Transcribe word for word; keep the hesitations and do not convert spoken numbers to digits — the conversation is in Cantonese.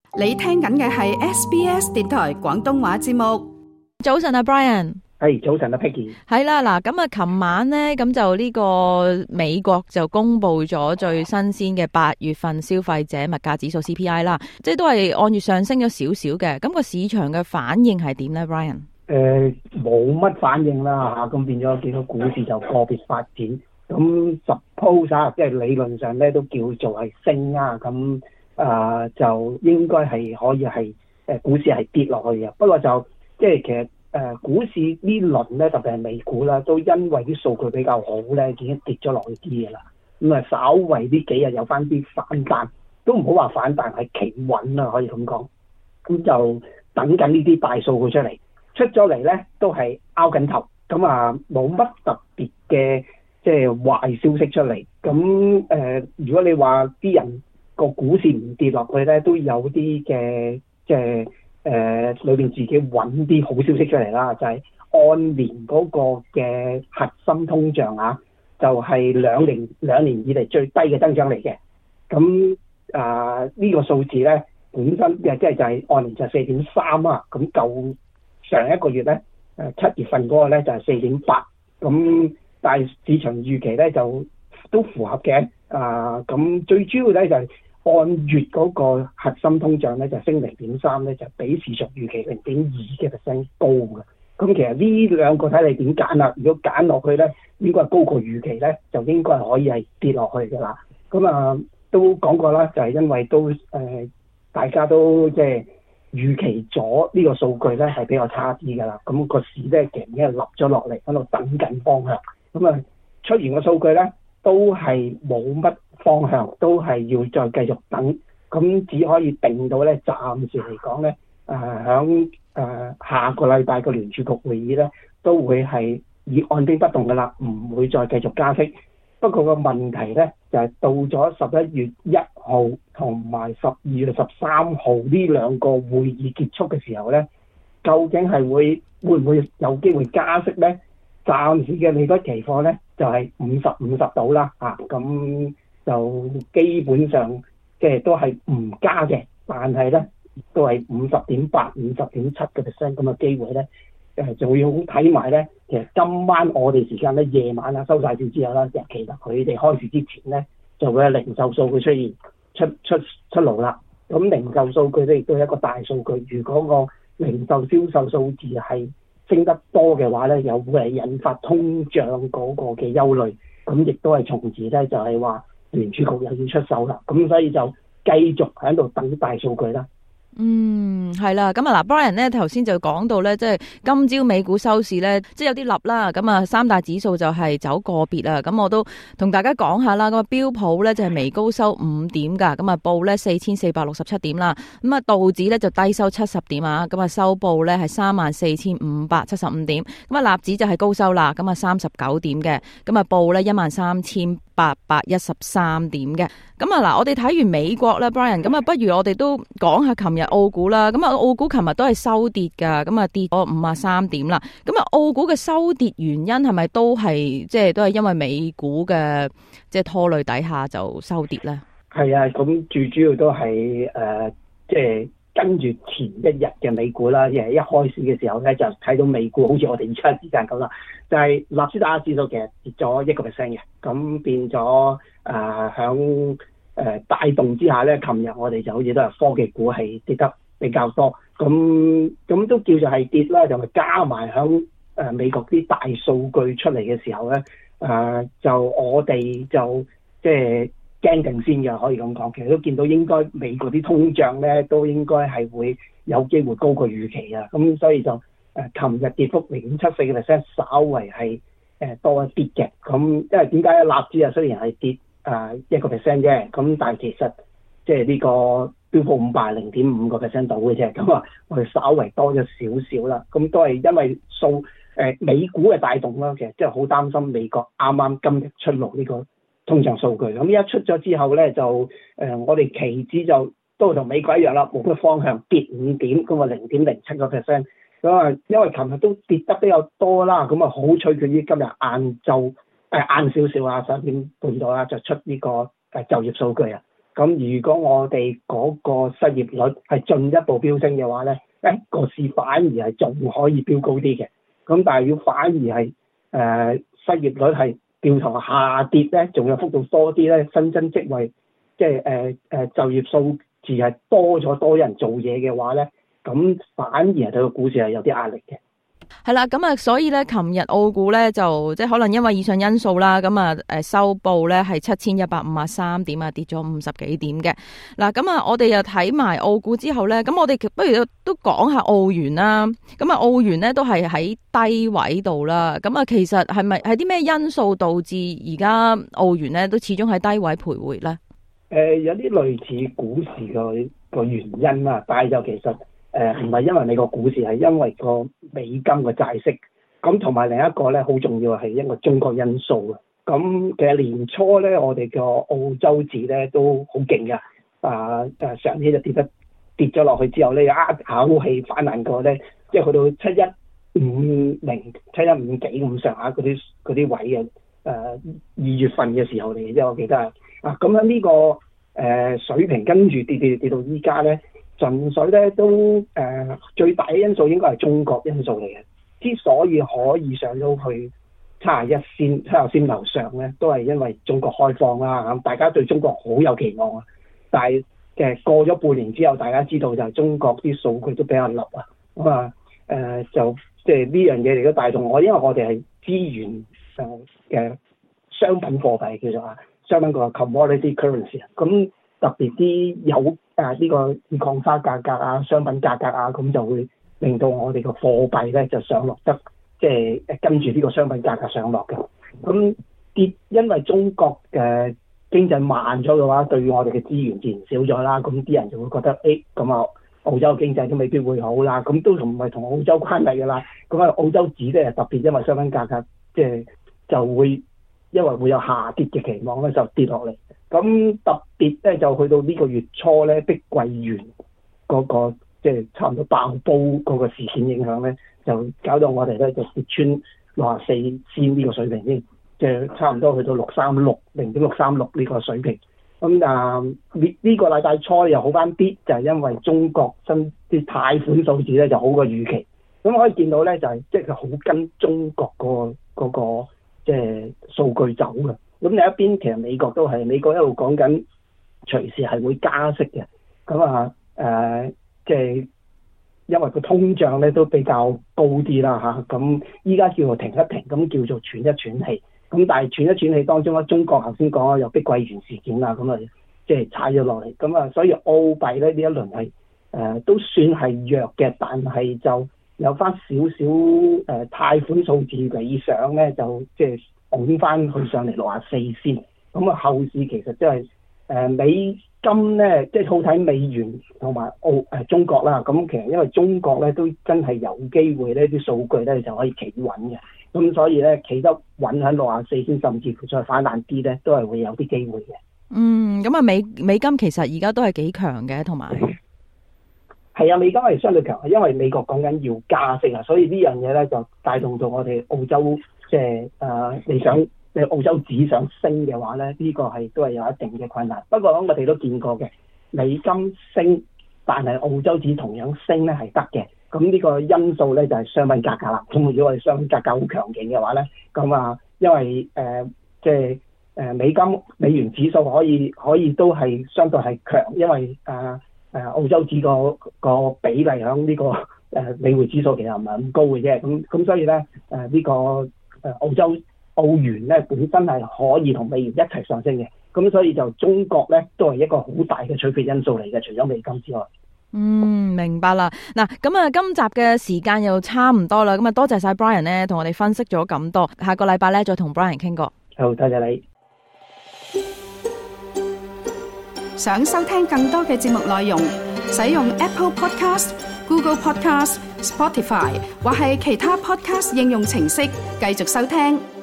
你聽緊嘅係 S B S 電台廣東話節目。 早晨啊 Brian。 係早晨啊 Peggy。 係啦，嗱咁啊，琴晚呢，咁就呢個美國就公布咗最新鮮嘅八月份消費者物價指數 C P I 啦，即係都係按月上升咗少少嘅。咁個市場嘅反應係點呢 Brian？ 誒，冇乜反應啦吓，咁變咗見到股市就個別發展。咁 suppose 啊，即係理論上咧都叫做係升啊，咁啊、呃、就應該係可以係誒股市係跌落去嘅。不過就即係其實誒、呃、股市呢輪咧，特別係美股啦，都因為啲數據比較好咧，已經跌咗落去啲嘅啦。咁啊，稍為呢幾日有翻啲反彈，都唔好話反彈，係企穩啦，可以咁講。咁就等緊呢啲大數據出嚟，出咗嚟咧都係拗緊頭，咁啊冇乜特別嘅。即係壞消息出嚟，咁誒、呃，如果你話啲人個股市唔跌落去咧，都有啲嘅即係誒裏邊自己揾啲好消息出嚟啦，就係、是、按年嗰個嘅核心通脹啊，就係、是、兩年兩年以嚟最低嘅增長嚟嘅。咁啊呢個數字咧本身嘅即係就係按年就係四點三啊，咁舊上一個月咧誒七月份嗰個咧就係四點八，咁。但係市場預期咧就都符合嘅，啊咁最主要咧就係、是、按月嗰個核心通脹咧就升零點三咧，就比市場預期零點二嘅 percent 高嘅。咁其實呢兩個睇你點揀啦，如果揀落去咧，應該係高過預期咧，就應該係可以係跌落去嘅啦。咁啊都講過啦，就係、是、因為都誒、呃、大家都即係預期咗呢個數據咧係比較差啲㗎啦。咁、那個市咧其實已經係立咗落嚟喺度等緊方向。咁啊，出完個數據咧，都係冇乜方向，都係要再繼續等。咁只可以定到咧，暫時嚟講咧，誒響誒下個禮拜個聯儲局會議咧，都會係以按兵不動㗎啦，唔會再繼續加息。不過個問題咧，就係、是、到咗十一月一號同埋十二月十三號呢兩個會議結束嘅時候咧，究竟係會會唔會有機會加息咧？暫時嘅利率期貨咧就係五十五十到啦，啊咁就基本上即係都係唔加嘅，但係咧都係五十點八、五十點七嘅 percent 咁嘅機會咧，誒就要睇埋咧。其實今晚我哋時間咧夜晚啊收晒線之後啦，其實佢哋開市之前咧就會有零售數據出現出出出爐啦。咁零售數據咧亦都係一個大數據，如果個零售銷售數字係升得多嘅話咧，又會係引發通脹嗰個嘅憂慮，咁亦都係從而咧就係話聯儲局又要出手啦，咁所以就繼續喺度等大數據啦。 嗯，係啦，咁啊嗱 Brian 咧頭先就講到咧，即係今朝美股收市咧，即係有啲立啦，咁啊三大指數就係走個別啦，咁我都同大家講下啦。咁啊標普咧就係微高收五點噶，咁啊報咧四千四百六十七點啦，咁啊道指咧就低收七十點啊，咁啊收報咧係三萬四千五百七十五點，咁啊納指就係高收啦，咁啊三十九點嘅，咁啊報咧一萬三千八百一十三點嘅。咁啊嗱，我哋睇完美國啦 Brian， 咁啊不如我哋都講下琴日澳股啦。咁啊澳股琴日都係收跌噶，咁啊跌咗五啊三點啦。咁啊澳股嘅收跌原因係咪都係即係都係因為美股嘅即係拖累底下就收跌咧？ 係啊，咁最主要都係誒即係跟住前一日嘅美股啦，因為一開市嘅時候咧就睇到美股好似我哋而家時間咁啦，就係納斯達克指數其實跌咗一個 percent 嘅，咁變咗誒響誒帶動之下咧，琴日我哋就好似都係科技股係跌得比較多，咁咁都叫做係跌啦，就係加埋響誒美國啲大數據出嚟嘅時候咧，誒、呃、就我哋就即係驚定先嘅，可以咁講。其實都見到應該美國啲通脹咧都應該係會有機會高過預期啊，咁所以就誒琴日跌幅零點七四嘅 percent， 稍為係誒多一啲嘅。咁因為點解咧？納指啊雖然係跌誒一個 percent 啫，咁但係其實即係呢個標普五百零點五個 percent 到嘅啫，咁啊我哋稍微多咗少少啦。咁都係因為數誒、呃、美股嘅帶動啦，其實即係好擔心美國啱啱今日出爐呢個通脹數據。咁一出咗之後咧，就誒、呃、我哋期指就都同美國一樣啦，冇乜方向，跌五點，咁啊零點零七個 percent。咁啊因為琴日都跌得比較多啦，咁啊好取決於今日晏晝誒晏少少啊，十一點半到啦就出呢個誒就業數據啊。 咁如果我哋嗰個失業率係進一步飆升嘅話咧，誒個市反而係仲可以飆高啲嘅。咁但係要反而係誒、呃、失業率係掉頭下跌咧，仲有幅度多啲咧，新增職位即係誒誒就業數字係多咗多人做嘢嘅話咧，咁反而係對個股市係有啲壓力嘅。 係啦，咁啊，所以咧，琴日澳股咧就即係可能因為以上因素啦，咁啊，誒收報咧係七千一百五十三點啊，跌咗五十幾點嘅。嗱，咁啊，我哋又睇埋澳股之後咧，咁我哋不如都講下澳元啦。咁啊，澳元咧都係喺低位度啦。咁啊，其實係咪係啲咩因素導致而家澳元咧都始終喺低位徘徊咧？ 誒、呃，有啲類似股市個個原因啦，但係就其實。誒唔係因為美國股市，係因為個美金嘅債息，咁同埋另一個咧好重要係一個中國因素啊。咁其實年初咧，我哋個澳洲紙咧都好勁㗎，啊誒上年就跌得跌咗落去之後咧，一口氣反彈過咧，即係去到七一五零、七一五幾咁上下嗰啲嗰啲位嘅誒二月份嘅時候嚟嘅啫，我記得係啊。咁喺呢個誒、呃、水平跟住跌跌跌到依家咧。純粹咧都誒、呃、最大嘅因素應該係中國因素嚟嘅，之所以可以上到去七十一線、七十線樓上咧，都係因為中國開放啦嚇，大家對中國好有期望啊。但係嘅過咗半年之後，大家知道就係中國啲數據都比較立啊，咁啊誒就即係呢樣嘢嚟到帶動我，因為我哋係資源誒嘅商品貨幣叫做啊，商品個 commodity currency 啊，咁特別啲有。啊！呢、這個鐵礦砂價格啊、商品價格啊，咁就會令到我哋個貨幣咧就上落得，即係誒跟住呢個商品價格上落嘅。咁跌，因為中國嘅經濟慢咗嘅話，對於我哋嘅資源自然少咗啦。咁啲人就會覺得，誒咁啊，澳洲經濟都未必會好啦。咁都同唔係同澳洲關係㗎啦。咁啊，澳洲紙咧特別因為商品價格，即係就會因為會有下跌嘅期望咧，就跌落嚟。咁特別咧就去到呢個月初咧，碧桂園嗰個即係差唔多爆煲嗰個事件影響咧，就搞到我哋咧就跌穿六十四仙呢個水平先，即係差唔多去到六三六零點六三六呢個水平。咁啊呢呢個禮拜初又好翻啲，就係因為中國新啲貸款數字咧就好過預期。咁可以見到咧就係即係佢好跟中國嗰個嗰個即係數據走嘅。咁另一邊其實美國都係，美國一路講緊隨時係會加息嘅。咁啊誒，即係因為個通脹咧都比較高啲啦嚇。咁依家叫做停一停，咁叫做喘一喘氣。咁但係喘一喘氣當中咧，中國頭先講有碧桂園事件啦，咁啊即係踩咗落嚟。咁啊，所以澳幣咧呢一輪係誒、呃、都算係弱嘅，但係就有翻少少誒貸款數字理想咧，就即係。拱翻去上嚟六十四先，咁啊後市其實即係誒美金咧，即係好睇美元同埋澳誒、呃、中國啦。咁其實因為中國咧都真係有機會呢啲數據咧就可以企穩嘅，咁所以咧企得穩喺六十四先，甚至乎再反彈啲咧，都係會有啲機會嘅。嗯， 咁啊美美金其實而家都係幾強嘅，同埋係啊，美金係相對強，因為美國講緊要加息啊，所以呢樣嘢咧就帶動到我哋澳洲。即係誒，你想你澳洲紙想升嘅話咧，呢、這個係都係有一定嘅困難。不過我哋都見過嘅，美金升，但係澳洲紙同樣升咧係得嘅。咁呢個因素咧就係、是、商品價格啦。咁如果我哋商品價格好強勁嘅話咧，咁啊，因為誒即係誒美金美元指數可以可以都係相對係強，因為誒誒、呃呃、澳洲紙個個比例響呢、這個誒、呃、美匯指數其實唔係咁高嘅啫。咁咁所以咧誒呢、呃這個。誒澳洲澳元咧本身係可以同美元一齊上升嘅，咁所以就中國咧都係一個好大嘅取決因素嚟嘅，除咗美金之外。 嗯，明白啦。嗱，咁啊，今集嘅時間又差唔多啦，咁啊，多謝晒 Brian 咧，同我哋分析咗咁多。下個禮拜咧再同 Brian 傾過。 好，多謝你。 想收聽更多嘅節目內容，使用 Apple Podcast、Google Podcast、Spotify 或係其他 Podcast 應用程式繼續收聽。